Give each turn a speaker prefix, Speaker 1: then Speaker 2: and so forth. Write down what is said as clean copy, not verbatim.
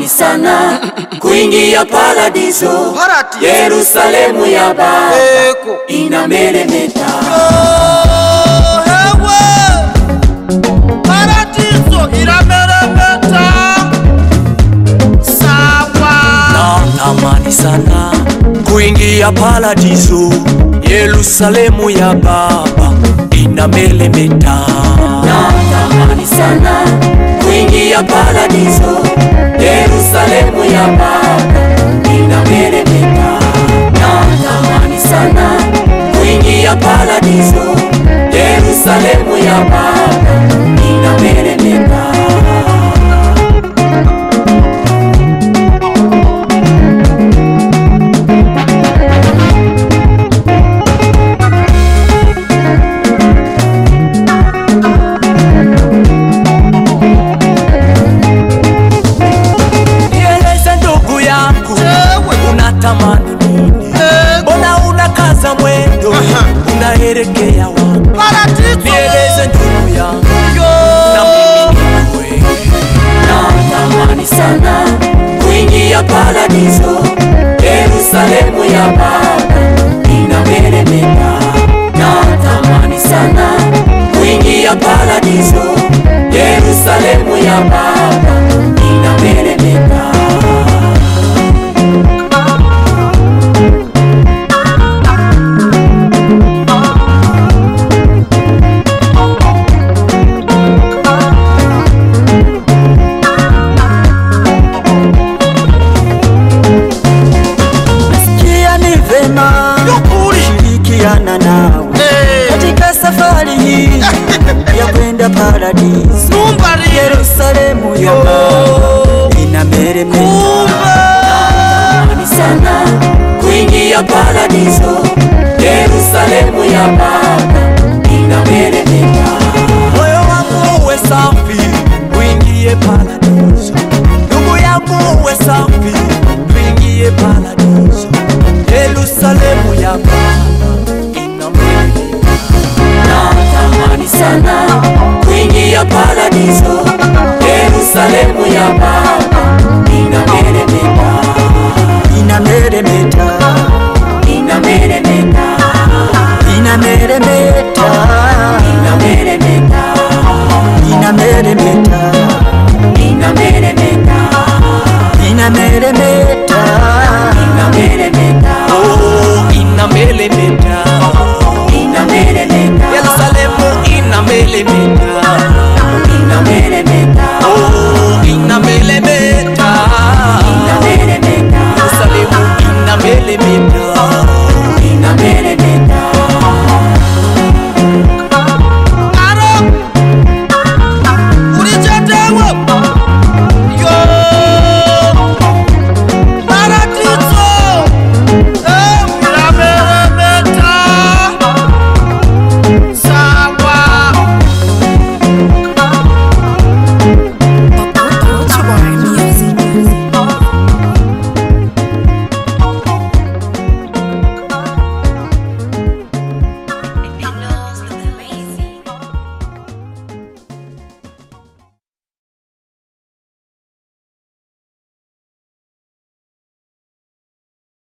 Speaker 1: natamani sana kuingia paradiso. Yerusalemu ya Baba inameremeta.
Speaker 2: Paradiso inameremeta. Sawa.
Speaker 1: Natamani sana kuingia paradiso. Yerusalemu ya Baba inameremeta. Natamani sana kuingia paradiso. Yerusalemu ya Baba inameremeta. Natamani sana kuingia paradiso. Yerusalemu ya Baba inameremeta. Unatamani nini? Mbona unakaza mwendo? Unaelekea wapi? Nieleze ndugu yangu, na mimi ni wewe. Natamani sana kuingia paradiso. Yerusalemu ya Baba inameremeta. Natamani sana kuingia paradiso. Yerusalemu ya Baba inameremeta. Shirikiana nawe katika safari hii ya kwenda paradiso. Yerusalemu ya Baba inameremeta. Natamani sana kuingia paradiso. Yerusalemu ya Baba inameremeta. Moyo wangu uwe safi, uingie paradiso. Ndugu yangu uwe safi, uingie paradiso. Yerusalemu ya Baba inameremeta. Natamani sana kuingia paradiso. Yerusalemu ya Baba